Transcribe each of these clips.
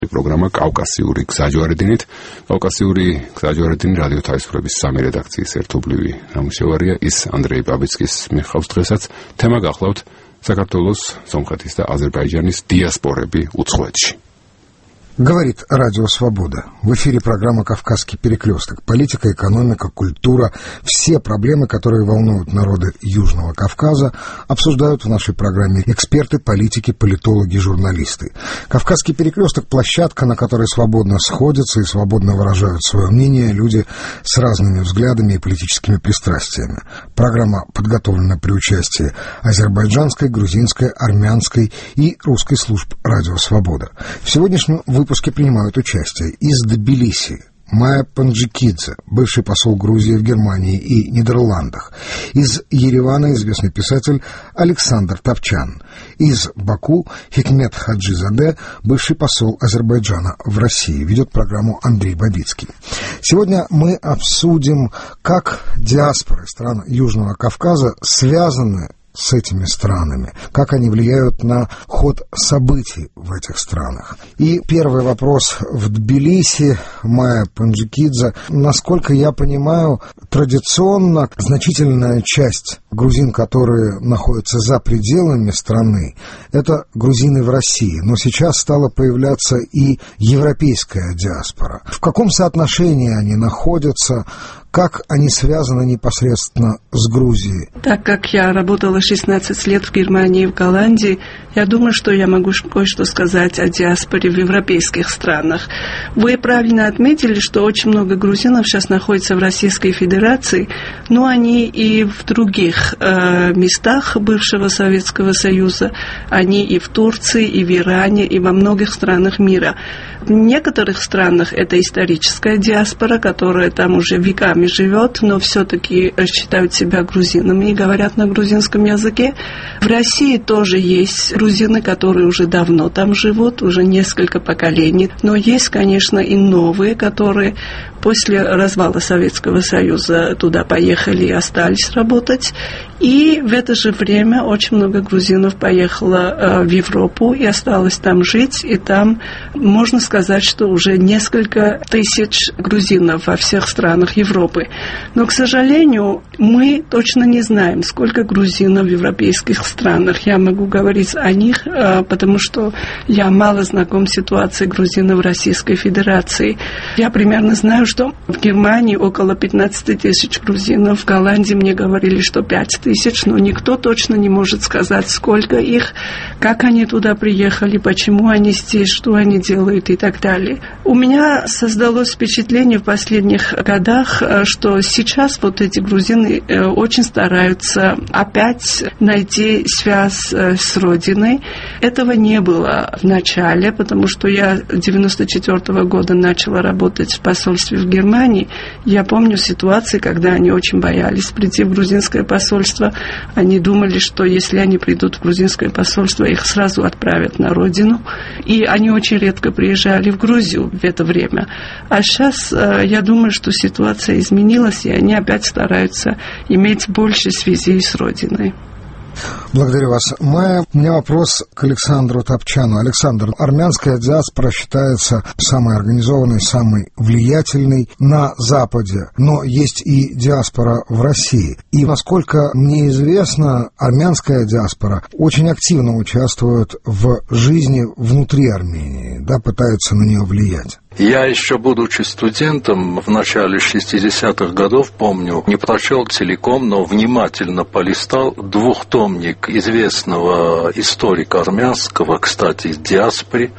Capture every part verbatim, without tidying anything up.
პროგრამა კავკასიური გზაჯვარედინით. კავკასიური გზაჯვარედინი რადიო თავისუფლების სამი რედაქციის ერთობლივი ნამუშევარია. ის ანდრეი ბაბიცკის მიხავს დღესაც. თემა გახლავთ საქართველოს, სომხეთის და აზერბайჯანის დიასპორები უცხოეთში. Говорит Радио Свобода. В эфире программа «Кавказский перекресток». Политика, экономика, культура, все проблемы, которые волнуют народы Южного Кавказа, обсуждают в нашей программе эксперты, политики, политологи, журналисты. «Кавказский перекресток» — площадка, на которой свободно сходятся и свободно выражают свое мнение люди с разными взглядами и политическими пристрастиями. Программа подготовлена при участии азербайджанской, грузинской, армянской и русской служб «Радио Свобода». В сегодняшнем В выпуске принимают участие из Тбилиси Майя Панджикидзе, бывший посол Грузии в Германии и Нидерландах. Из Еревана известный писатель Александр Топчан. Из Баку Хикмет Хаджизаде, бывший посол Азербайджана в России. Ведет программу Андрей Бабицкий. Сегодня мы обсудим, как диаспоры стран Южного Кавказа связаны с этими странами, как они влияют на ход событий в этих странах. И первый вопрос в Тбилиси, Майя Панджикидзе. Насколько я понимаю, традиционно значительная часть грузин, которые находятся за пределами страны, это грузины в России. Но сейчас стала появляться и европейская диаспора. В каком соотношении они находятся? Как они связаны непосредственно с Грузией? Так как я работала шестнадцать лет в Германии и в Голландии, я думаю, что я могу кое-что сказать о диаспоре в европейских странах. Вы правильно отметили, что очень много грузинов сейчас находится в Российской Федерации, но они и в других э, местах бывшего Советского Союза, они и в Турции, и в Иране, и во многих странах мира. В некоторых странах это историческая диаспора, которая там уже веками живет, но все-таки считают себя грузинами и говорят на грузинском языке. В России тоже есть грузины, которые уже давно там живут, уже несколько поколений. Но есть, конечно, и новые, которые после развала Советского Союза туда поехали и остались работать. И в это же время очень много грузинов поехало в Европу и осталось там жить. И там можно сказать, что уже несколько тысяч грузинов во всех странах Европы. Но, к сожалению, мы точно не знаем, сколько грузинов в европейских странах. Я могу говорить о них, потому что я мало знаком с ситуацией грузинов в Российской Федерации. Я примерно знаю, что в Германии около пятнадцать тысяч грузинов, в Голландии мне говорили, что пять тысяч, но никто точно не может сказать, сколько их, как они туда приехали, почему они здесь, что они делают и так далее. У меня создалось впечатление в последних годах, что сейчас вот эти грузины очень стараются опять найти связь с родиной. Этого не было в начале, потому что я девяносто четвёртого года начала работать в посольстве в Германии. Я помню ситуации, когда они очень боялись прийти в грузинское посольство. Они думали, что если они придут в грузинское посольство, их сразу отправят на родину. И они очень редко приезжали в Грузию в это время. А сейчас я думаю, что ситуация изменилась, и они опять стараются иметь больше связей с родиной. Благодарю вас, Майя. У меня вопрос к Александру Топчану. Александр, армянская диаспора считается самой организованной, самой влиятельной на Западе, но есть и диаспора в России. И, насколько мне известно, армянская диаспора очень активно участвует в жизни внутри Армении, да, пытается на нее влиять. Я еще, будучи студентом, в начале шестидесятых годов, помню, не прочел целиком, но внимательно полистал двухтомник известного историка армянского, кстати, из диаспоры,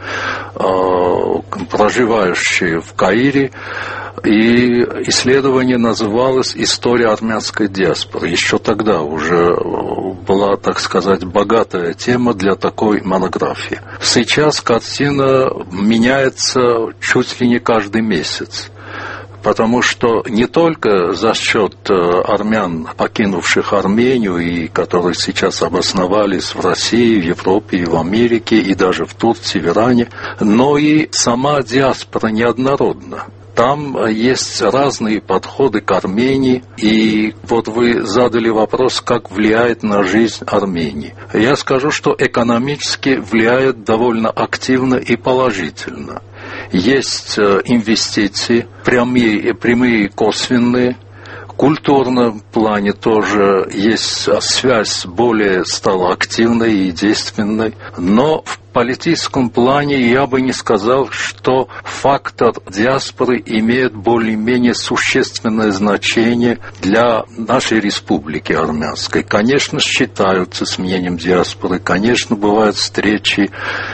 проживающий в Каире, и исследование называлось «История армянской диаспоры». Еще тогда уже была, так сказать, богатая тема для такой монографии. Сейчас картина меняется чуть ли не каждый месяц. Потому что не только за счет армян, покинувших Армению, и которые сейчас обосновались в России, в Европе, и в Америке, и даже в Турции, в Иране, но и сама диаспора неоднородна. Там есть разные подходы к Армении, и вот вы задали вопрос, как влияет на жизнь Армении. Я скажу, что экономически влияет довольно активно и положительно. есть инвестиции, прямые, прямые и косвенные. В культурном плане тоже есть связь более стала активной и действенной. Но в политическом плане я бы не сказал, что фактор диаспоры имеет более-менее существенное значение для нашей республики армянской. Конечно, считаются с мнением диаспоры, конечно, бывают встречи,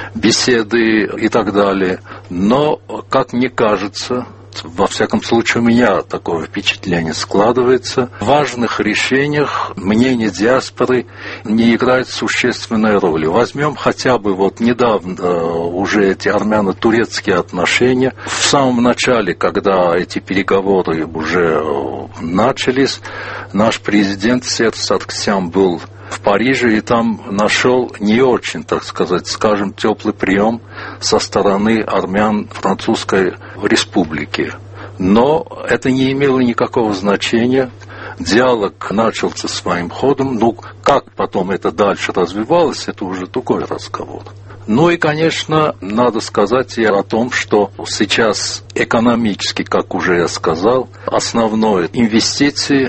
беседы и так далее. Но, как мне кажется, во всяком случае, у меня такое впечатление складывается. В важных решениях мнение диаспоры не играет существенной роли. Возьмем хотя бы вот недавно уже эти армяно-турецкие отношения. В самом начале, когда эти переговоры уже начались, наш президент Серж Саргсян был в Париже и там нашел не очень, так сказать, скажем, теплый прием со стороны армян Французской республики. Но это не имело никакого значения. Диалог начался своим ходом. Ну, как потом это дальше развивалось, это уже другой разговор. Ну и, конечно, надо сказать и о том, что сейчас экономически, как уже я сказал, основное инвестиции –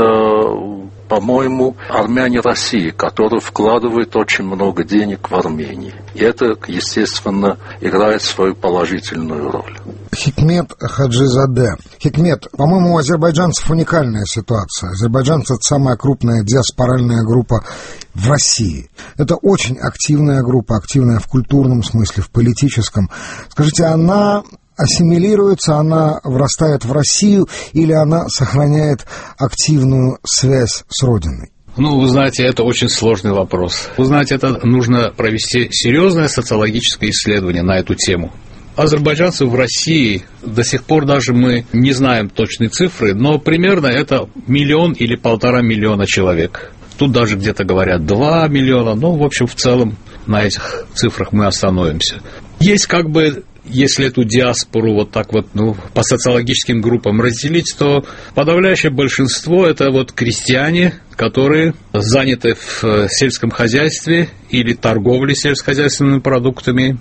это, по-моему, армяне России, которые вкладывают очень много денег в Армению. И это, естественно, играет свою положительную роль. Хикмет Хаджизаде. Хикмет, по-моему, у азербайджанцев уникальная ситуация. Азербайджанцы – это самая крупная диаспоральная группа в России. Это очень активная группа, активная в культурном смысле, в политическом. Скажите, она ассимилируется, она врастает в Россию или она сохраняет активную связь с родиной? Ну, вы знаете, это очень сложный вопрос. Вы знаете, это нужно провести серьезное социологическое исследование на эту тему. Азербайджанцев в России до сих пор даже мы не знаем точные цифры, но примерно это миллион или полтора миллиона человек. Тут даже где-то говорят два миллиона, но, в общем, в целом на этих цифрах мы остановимся. Есть как бы, если эту диаспору вот так вот, ну, по социологическим группам разделить, то подавляющее большинство – это вот крестьяне, которые заняты в сельском хозяйстве или торговле сельскохозяйственными продуктами,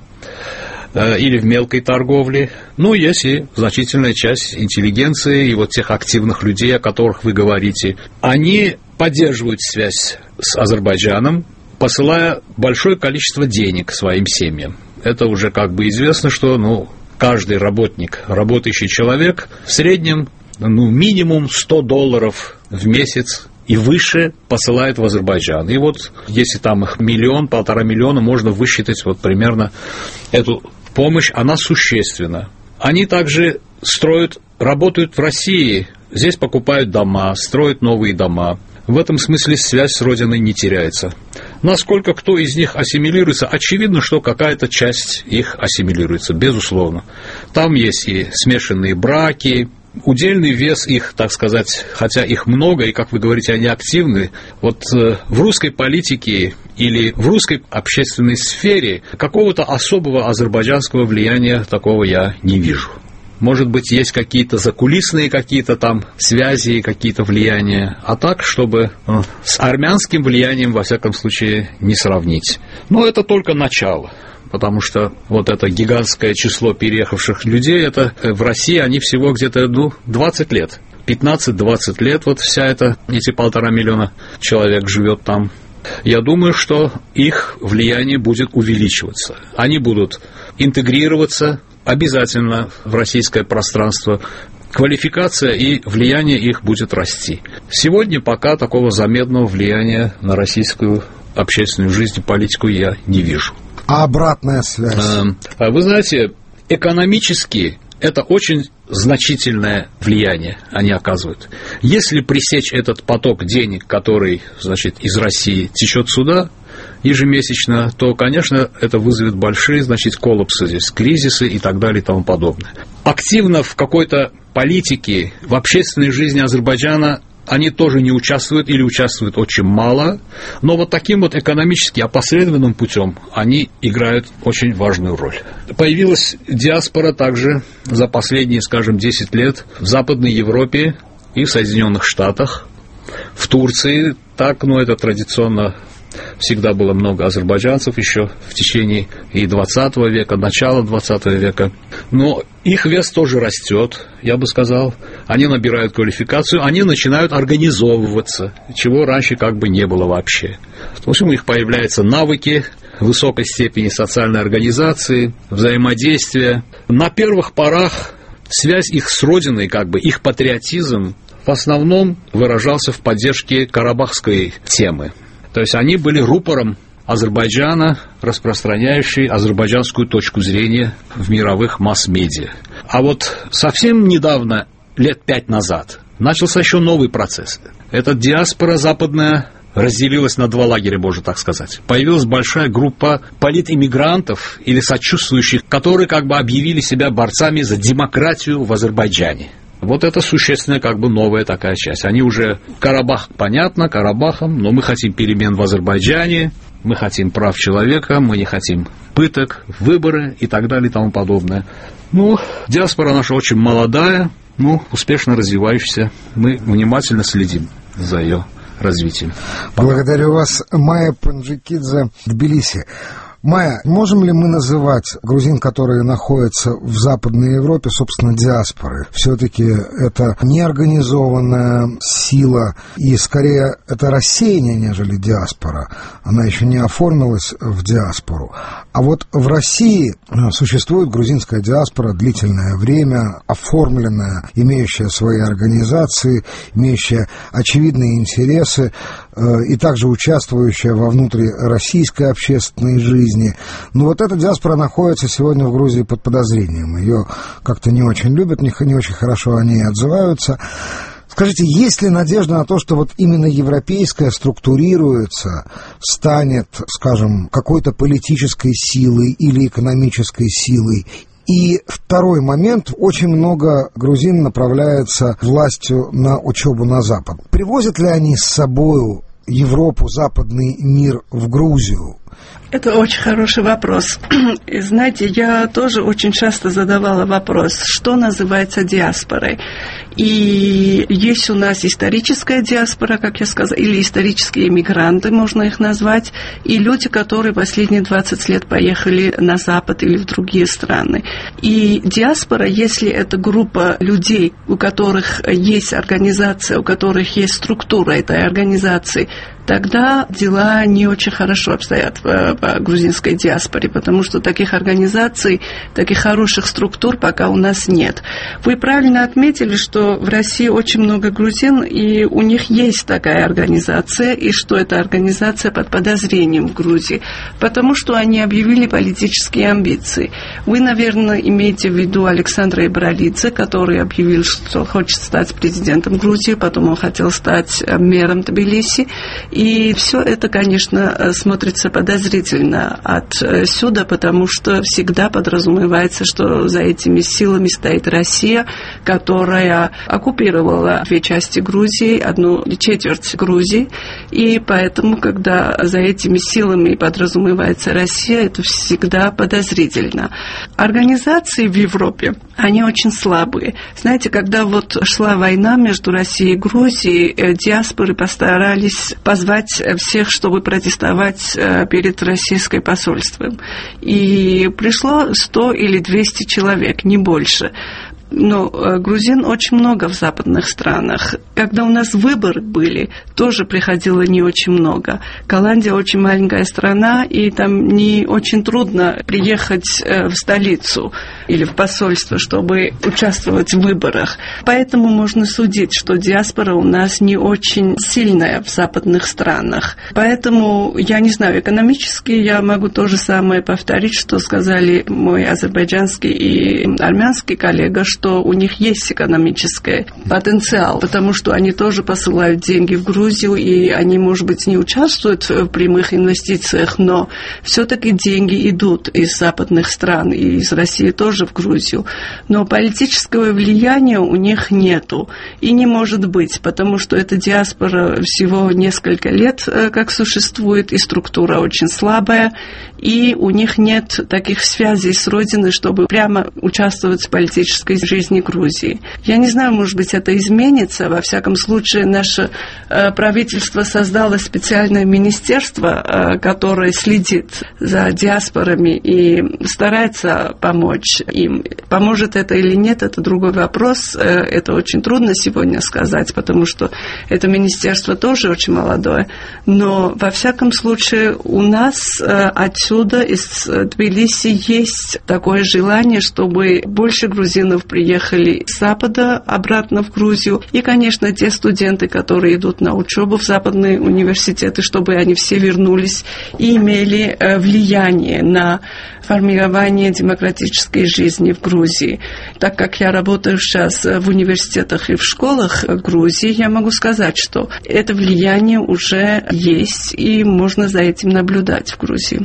или в мелкой торговле. Ну, есть и значительная часть интеллигенции и вот тех активных людей, о которых вы говорите. Они поддерживают связь с Азербайджаном, посылая большое количество денег своим семьям. Это уже как бы известно, что, ну, каждый работник, работающий человек в среднем, ну, минимум сто долларов в месяц и выше посылает в Азербайджан. И вот если там их миллион, полтора миллиона, можно высчитать вот примерно эту помощь, она существенна. Они также строят, работают в России, здесь покупают дома, строят новые дома. В этом смысле связь с родиной не теряется. Насколько кто из них ассимилируется, очевидно, что какая-то часть их ассимилируется, безусловно. Там есть и смешанные браки, удельный вес их, так сказать, хотя их много, и, как вы говорите, они активны, вот в русской политике или в русской общественной сфере какого-то особого азербайджанского влияния такого я не вижу. Может быть, есть какие-то закулисные какие-то там связи, какие-то влияния, а так, чтобы с армянским влиянием, во всяком случае, не сравнить. Но это только начало. Потому что вот это гигантское число переехавших людей, это в России они всего где-то, ну, двадцать лет. пятнадцать-двадцать лет вот вся эта, эти полтора миллиона человек живет там. Я думаю, что их влияние будет увеличиваться. Они будут интегрироваться обязательно в российское пространство. Квалификация и влияние их будет расти. Сегодня пока такого заметного влияния на российскую общественную жизнь и политику я не вижу. А обратная связь? Вы знаете, экономически это очень значительное влияние они оказывают. Если пресечь этот поток денег, который, значит, из России течет сюда ежемесячно, то, конечно, это вызовет большие, значит, коллапсы здесь, кризисы и так далее и тому подобное. Активно в какой-то политике, в общественной жизни Азербайджана они тоже не участвуют или участвуют очень мало, но вот таким вот экономически опосредованным путем они играют очень важную роль. Появилась диаспора также за последние, скажем, десять лет в Западной Европе и в Соединенных Штатах, в Турции, так, ну, это традиционно Всегда было много азербайджанцев еще в течение и двадцатого века, начала двадцатого века. Но их вес тоже растет, я бы сказал. Они набирают квалификацию, они начинают организовываться, чего раньше как бы не было вообще. В общем, у них появляются навыки высокой степени социальной организации, взаимодействия. На первых порах связь их с родиной, как бы их патриотизм, в основном выражался в поддержке карабахской темы. То есть они были рупором Азербайджана, распространяющий азербайджанскую точку зрения в мировых масс-медиа. А вот совсем недавно, лет пять назад, начался еще новый процесс. Эта диаспора западная разделилась на два лагеря, можно так сказать. Появилась большая группа политиммигрантов или сочувствующих, которые как бы объявили себя борцами за демократию в Азербайджане. Вот это существенная как бы новая такая часть. Они уже, Карабах, понятно, Карабахом, но мы хотим перемен в Азербайджане, мы хотим прав человека, мы не хотим пыток, выборы и так далее и тому подобное. Ну, диаспора наша очень молодая, ну, успешно развивающаяся. Мы внимательно следим за ее развитием. Благодарю вас, Майя Панджикидзе, Тбилиси. Майя, можем ли мы называть грузин, которые находятся в Западной Европе, собственно, диаспорой? Все-таки это неорганизованная сила, и скорее это рассеяние, нежели диаспора. Она еще не оформилась в диаспору. А вот в России существует грузинская диаспора длительное время, оформленная, имеющая свои организации, имеющая очевидные интересы и также участвующая во внутрироссийской общественной жизни. Но вот эта диаспора находится сегодня в Грузии под подозрением. Ее как-то не очень любят, не, не очень хорошо о ней отзываются. Скажите, есть ли надежда на то, что вот именно европейская структурируется, станет, скажем, какой-то политической силой или экономической силой? И второй момент, очень много грузин направляется властью на учебу на Запад. Привозят ли они с собой Европу, западный мир в Грузию? Это очень хороший вопрос. И знаете, я тоже очень часто задавала вопрос, что называется диаспорой. И есть у нас историческая диаспора, как я сказала, или исторические эмигранты, можно их назвать, и люди, которые последние двадцать лет поехали на Запад или в другие страны. И диаспора, если это группа людей, у которых есть организация, у которых есть структура этой организации, тогда дела не очень хорошо обстоят в, в грузинской диаспоре, потому что таких организаций, таких хороших структур пока у нас нет. Вы правильно отметили, что в России очень много грузин, и у них есть такая организация, и что эта организация под подозрением в Грузии, потому что они объявили политические амбиции. Вы, наверное, имеете в виду Александра Ибралидзе, который объявил, что хочет стать президентом Грузии, потом он хотел стать мэром Тбилиси. И все это, конечно, смотрится подозрительно отсюда, потому что всегда подразумевается, что за этими силами стоит Россия, которая оккупировала две части Грузии, одну четверть Грузии, и поэтому, когда за этими силами подразумевается Россия, это всегда подозрительно. Организации в Европе, они очень слабые. Знаете, когда вот шла война между Россией и Грузией, диаспоры постарались позвать всех, чтобы протестовать перед российским посольством. И пришло сто или двести человек, не больше. Но грузин очень много в западных странах. Когда у нас выборы были, тоже приходило не очень много. Голландия очень маленькая страна, и там не очень трудно приехать в столицу или в посольство, чтобы участвовать в выборах. Поэтому можно судить, что диаспора у нас не очень сильная в западных странах. Поэтому, я не знаю, экономически я могу то же самое повторить, что сказали мой азербайджанский и армянский коллега, что что у них есть экономический потенциал, потому что они тоже посылают деньги в Грузию, и они, может быть, не участвуют в прямых инвестициях, но все-таки деньги идут из западных стран, и из России тоже в Грузию. Но политического влияния у них нету, и не может быть, потому что эта диаспора всего несколько лет как существует, и структура очень слабая, и у них нет таких связей с родиной, чтобы прямо участвовать в политической жизни. жизни Грузии. Я не знаю, может быть, это изменится. Во всяком случае, наше э, правительство создало специальное министерство, э, которое следит за диаспорами и старается помочь им. Поможет это или нет, это другой вопрос. Э, это очень трудно сегодня сказать, потому что это министерство тоже очень молодое. Но, во всяком случае, у нас э, отсюда, из Тбилиси, есть такое желание, чтобы больше грузинов приехали с Запада обратно в Грузию. И, конечно, те студенты, которые идут на учебу в западные университеты, чтобы они все вернулись и имели э, влияние на формирование демократической жизни в Грузии. Так как я работаю сейчас в университетах и в школах Грузии, я могу сказать, что это влияние уже есть, и можно за этим наблюдать в Грузии.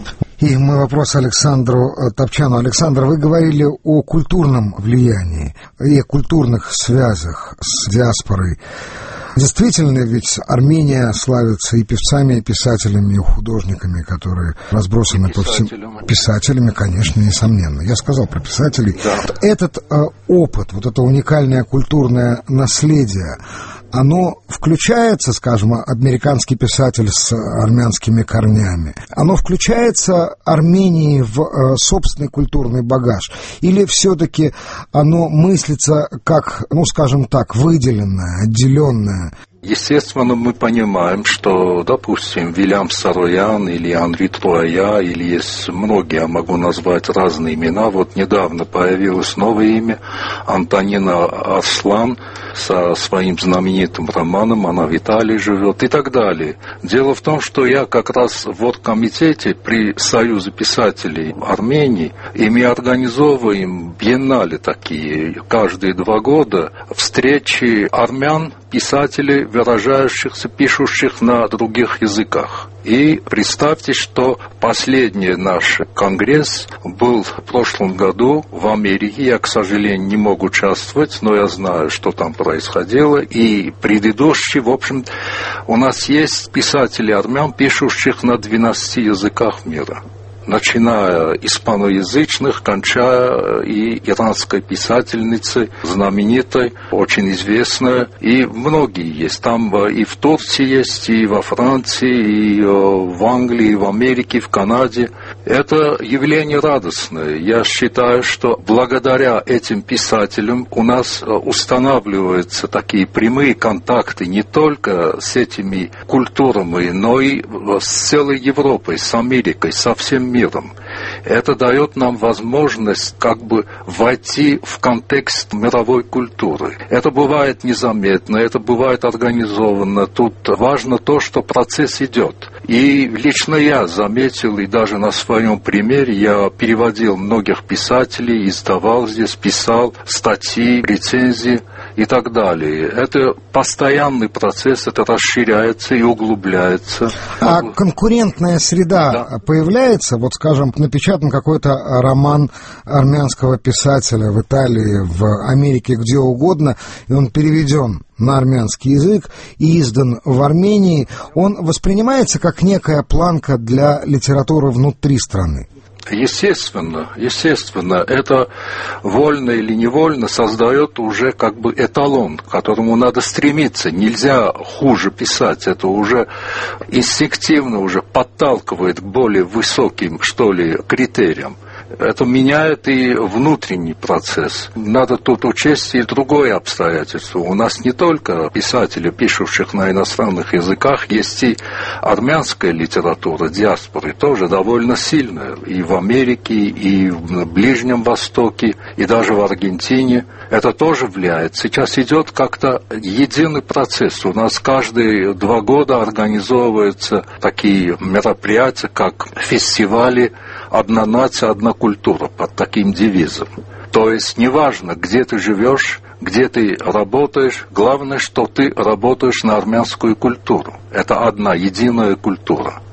И мой вопрос Александру Топчану. Александр, вы говорили о культурном влиянии и о культурных связях с диаспорой. Действительно, ведь Армения славится и певцами, и писателями, и художниками, которые разбросаны по всем... Писателями, конечно, несомненно. Я сказал про писателей. Да. Этот э, опыт, вот это уникальное культурное наследие, оно включается, скажем, американский писатель с армянскими корнями, оно включается Армении в э, собственный культурный багаж? Или все-таки оно мыслится как, ну, скажем так, выделенное, отделенное? Естественно, мы понимаем, что, допустим, Вильям Сароян или Анри Труая, или есть многие, я могу назвать разные имена. Вот недавно появилось новое имя, Антонина Арслан, со своим знаменитым романом «Она в Италии живет» и так далее. Дело в том, что я как раз в оргкомитете при Союзе писателей Армении, и мы организовываем биеннале такие каждые два года, встречи армян, писателей, выражающихся, пишущих на других языках. И представьте, что последний наш конгресс был в прошлом году в Америке. Я, к сожалению, не мог участвовать, но я знаю, что там происходило. И предыдущий, в общем, у нас есть писатели армян, пишущих на двенадцати языках мира, начиная испаноязычных, кончая и иранской писательницей, знаменитой, очень известной. И многие есть. Там и в Турции есть, и во Франции, и в Англии, и в Америке, и в Канаде. Это явление радостное. Я считаю, что благодаря этим писателям у нас устанавливаются такие прямые контакты не только с этими культурами, но и с целой Европой, с Америкой, со всем миром. миром. Это дает нам возможность как бы войти в контекст мировой культуры. Это бывает незаметно, это бывает организованно. Тут важно то, что процесс идет. И лично я заметил, и даже на своем примере, я переводил многих писателей, издавал здесь, писал статьи, рецензии и так далее. Это постоянный процесс, это расширяется и углубляется. А конкурентная среда да. появляется? Вот, скажем, напечатан какой-то роман армянского писателя в Италии, в Америке, где угодно, и он переведен на армянский язык и издан в Армении. Он воспринимается как некая планка для литературы внутри страны? Естественно, естественно, это вольно или невольно создает уже как бы эталон, к которому надо стремиться. Нельзя хуже писать, это уже инстинктивно уже подталкивает к более высоким, что ли, критериям. Это меняет и внутренний процесс. Надо тут учесть и другое обстоятельство. У нас не только писатели, пишущих на иностранных языках, есть и армянская литература, диаспоры, тоже довольно сильная. И в Америке, и в Ближнем Востоке, и даже в Аргентине. Это тоже влияет. Сейчас идет как-то единый процесс. У нас каждые два года организовываются такие мероприятия, как фестивали «Одна нация, одна культура» под таким девизом. То есть неважно, где ты живешь, где ты работаешь, главное, что ты работаешь на армянскую культуру. Это одна единая культура.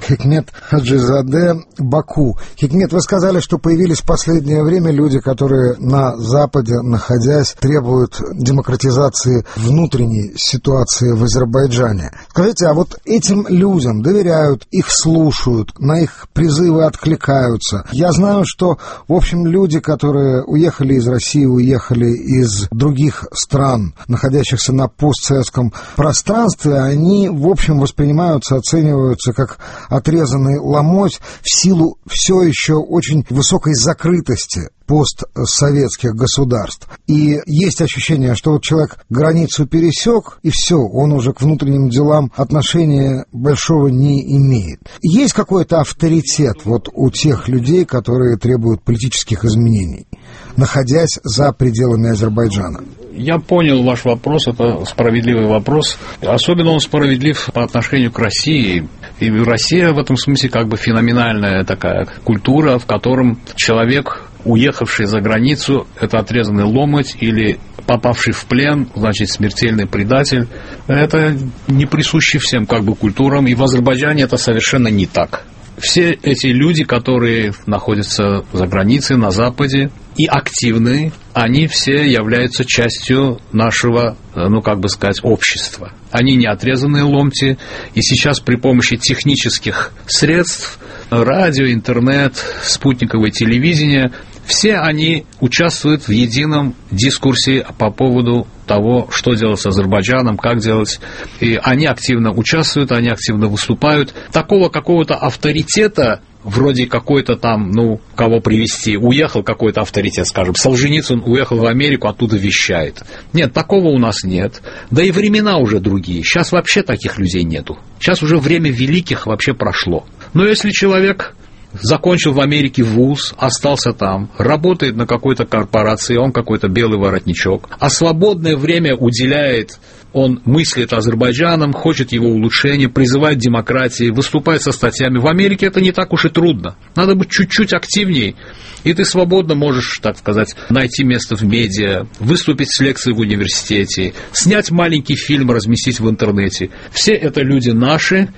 Хикмет Хаджизаде, Баку. Хикмет, вы сказали, что появились в последнее время люди, которые на Западе, находясь, требуют демократизации внутренней ситуации в Азербайджане. Скажите, а вот этим людям доверяют, их слушают, на их призывы откликаются? Я знаю, что, в общем, люди, которые уехали из России, уехали из других стран, находящихся на постсоветском пространстве, они, в общем, воспринимаются, оцениваются как отрезанный ломоть в силу все еще очень высокой закрытости постсоветских государств. И есть ощущение, что вот человек границу пересек, и все, он уже к внутренним делам отношения большого не имеет. Есть какой-то авторитет вот у тех людей, которые требуют политических изменений, находясь за пределами Азербайджана? Я понял ваш вопрос, это справедливый вопрос. Особенно он справедлив по отношению к России. И Россия в этом смысле как бы феноменальная такая культура, в котором человек, уехавший за границу, это отрезанный ломоть, или попавший в плен, значит, смертельный предатель. Это не присуще всем как бы культурам, и в Азербайджане это совершенно не так. Все эти люди, которые находятся за границей, на Западе, и активные, они все являются частью нашего, ну, как бы сказать, общества. Они не отрезанные ломти, и сейчас при помощи технических средств, радио, интернет, спутниковое телевидение, все они участвуют в едином дискурсе по поводу того, что делать с Азербайджаном, как делать. И они активно участвуют, они активно выступают. Такого какого-то авторитета, вроде какой-то там, ну, кого привести, уехал какой-то авторитет, скажем, Солженицын уехал в Америку, оттуда вещает. Нет, такого у нас нет. Да и времена уже другие. Сейчас вообще таких людей нету. Сейчас уже время великих вообще прошло. Но если человек закончил в Америке вуз, остался там, работает на какой-то корпорации, он какой-то белый воротничок, а свободное время уделяет, он мыслит Азербайджаном, хочет его улучшения, призывает к демократии, выступает со статьями. В Америке это не так уж и трудно. Надо быть чуть-чуть активнее, и ты свободно можешь, так сказать, найти место в медиа, выступить с лекцией в университете, снять маленький фильм, разместить в интернете. Все это люди наши,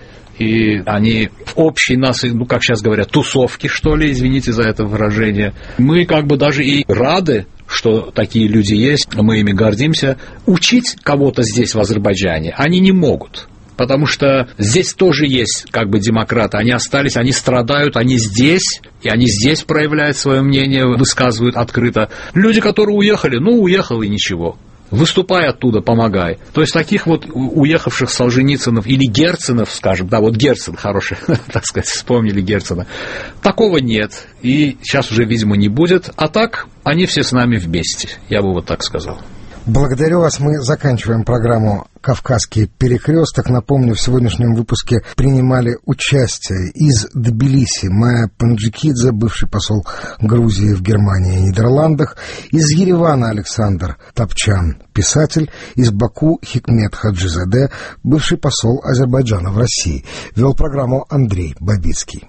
и они в общей нас, ну, как сейчас говорят, тусовки, что ли, извините за это выражение. Мы как бы даже и рады, что такие люди есть, мы ими гордимся. Учить кого-то здесь, в Азербайджане, они не могут. Потому что здесь тоже есть как бы демократы, они остались, они страдают, они здесь, и они здесь проявляют свое мнение, высказывают открыто. Люди, которые уехали, ну, уехал и ничего. Выступай оттуда, помогай. То есть таких вот уехавших Солженицынов или Герценов, скажем, да, вот Герцен хороший, так сказать, вспомнили Герцена, такого нет, и сейчас уже, видимо, не будет, а так они все с нами вместе, я бы вот так сказал. Благодарю вас. Мы заканчиваем программу «Кавказский перекресток». Напомню, в сегодняшнем выпуске принимали участие из Тбилиси Майя Панджикидзе, бывший посол Грузии в Германии и Нидерландах, из Еревана Александр Топчан, писатель, из Баку Хикмет Хаджизаде, бывший посол Азербайджана в России. Вел программу Андрей Бабицкий.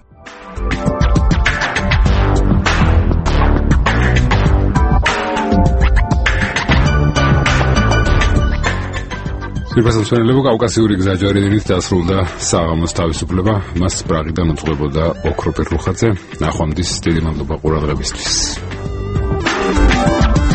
სიბრასმცველებო კავკასიური გზაჯვარედინით დასრულდა საღამოს თავისუფლება, მას პრაღიდან უძღვებოდა ოქროპირ რუხაძე. ნახვამდის დიდი მადლობა ყურადღებისთვის.